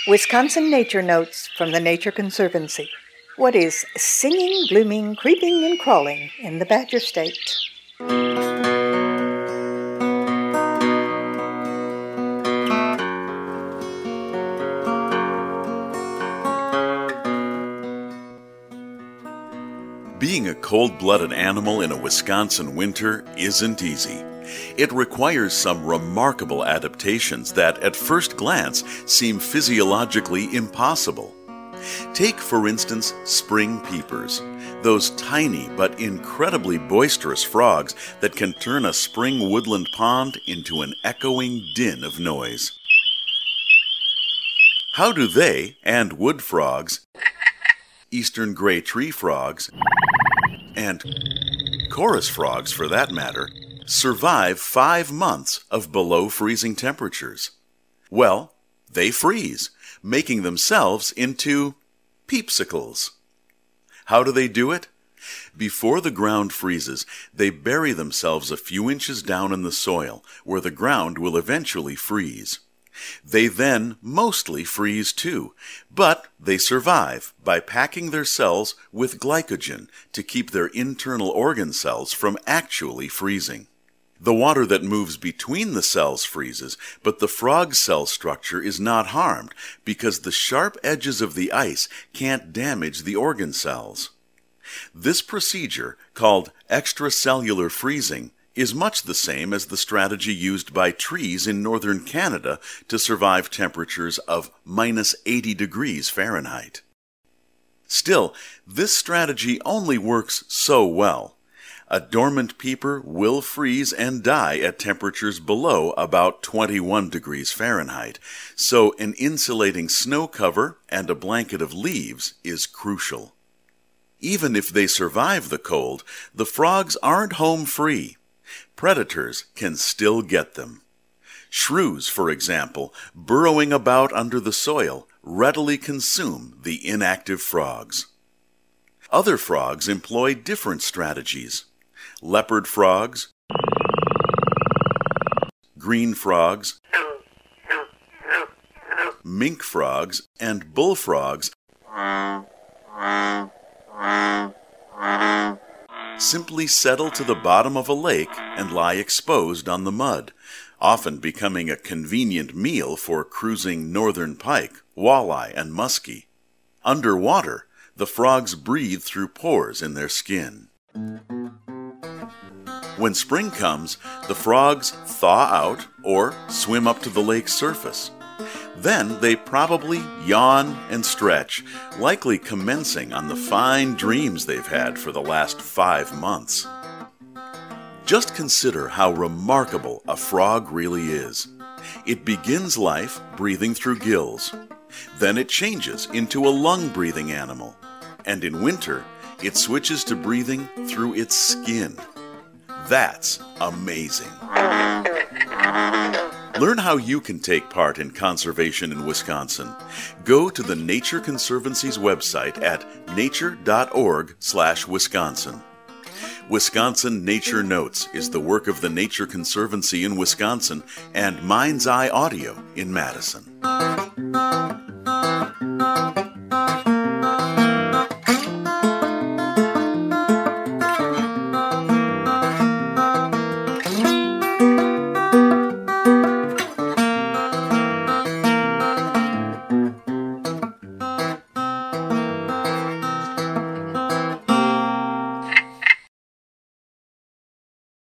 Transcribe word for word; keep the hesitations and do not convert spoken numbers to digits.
Wisconsin Nature Notes from the Nature Conservancy. What is singing, blooming, creeping, and crawling in the Badger State? Being a cold-blooded animal in a Wisconsin winter isn't easy. It requires some remarkable adaptations that, at first glance, seem physiologically impossible. Take, for instance, spring peepers, those tiny but incredibly boisterous frogs that can turn a spring woodland pond into an echoing din of noise. How do they, and wood frogs, eastern gray tree frogs, and chorus frogs for that matter, survive five months of below freezing temperatures? Well, they freeze, making themselves into peepsicles. How do they do it? Before the ground freezes, they bury themselves a few inches down in the soil, where the ground will eventually freeze. They then mostly freeze too, but they survive by packing their cells with glycogen to keep their internal organ cells from actually freezing. The water that moves between the cells freezes, but the frog's cell structure is not harmed because the sharp edges of the ice can't damage the organ cells. This procedure, called extracellular freezing, is much the same as the strategy used by trees in northern Canada to survive temperatures of minus eighty degrees Fahrenheit. Still, this strategy only works so well. A dormant peeper will freeze and die at temperatures below about twenty-one degrees Fahrenheit, so an insulating snow cover and a blanket of leaves is crucial. Even if they survive the cold, the frogs aren't home free. Predators can still get them. Shrews, for example, burrowing about under the soil, readily consume the inactive frogs. Other frogs employ different strategies. Leopard frogs, green frogs, mink frogs, and bullfrogs simply settle to the bottom of a lake and lie exposed on the mud, often becoming a convenient meal for cruising northern pike, walleye, and muskie. Underwater, the frogs breathe through pores in their skin. When spring comes, the frogs thaw out or swim up to the lake's surface. Then they probably yawn and stretch, likely commencing on the fine dreams they've had for the last five months. Just consider how remarkable a frog really is. It begins life breathing through gills. Then it changes into a lung-breathing animal. And in winter, it switches to breathing through its skin. That's amazing. Learn how you can take part in conservation in Wisconsin. Go to the Nature Conservancy's website at nature dot org slash Wisconsin. Wisconsin Nature Notes is the work of the Nature Conservancy in Wisconsin and Mind's Eye Audio in Madison.